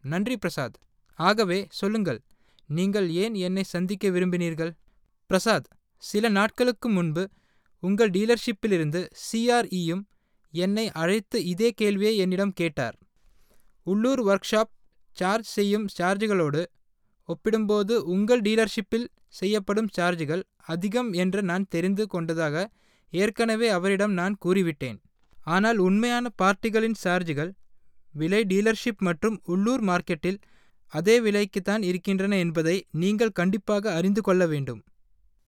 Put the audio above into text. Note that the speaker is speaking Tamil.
நன்றி பிரசாத். ஆகவே சொல்லுங்கள், நீங்கள் ஏன் என்னை சந்திக்க விரும்பினீர்கள்? பிரசாத், சில நாட்களுக்கு முன்பு உங்கள் டீலர்ஷிப்பிலிருந்து CREயும் என்னை அழைத்து இதே கேள்வியை என்னிடம் கேட்டார். உள்ளூர் ஒர்க்ஷாப் சார்ஜ் செய்யும் சார்ஜுகளோடு ஒப்பிடும்போது உங்கள் டீலர்ஷிப்பில் செய்யப்படும் சார்ஜுகள் அதிகம் என்று நான் தெரிந்து கொண்டதாக ஏற்கனவே அவரிடம் நான் கூறிவிட்டேன். ஆனால் உண்மையான பார்ட்டிகளின் சார்ஜுகள் விலை டீலர்ஷிப் மற்றும் உள்ளூர் மார்க்கெட்டில் அதே விலைக்குத்தான் இருக்கின்றன என்பதை நீங்கள் கண்டிப்பாக அறிந்து கொள்ள வேண்டும்.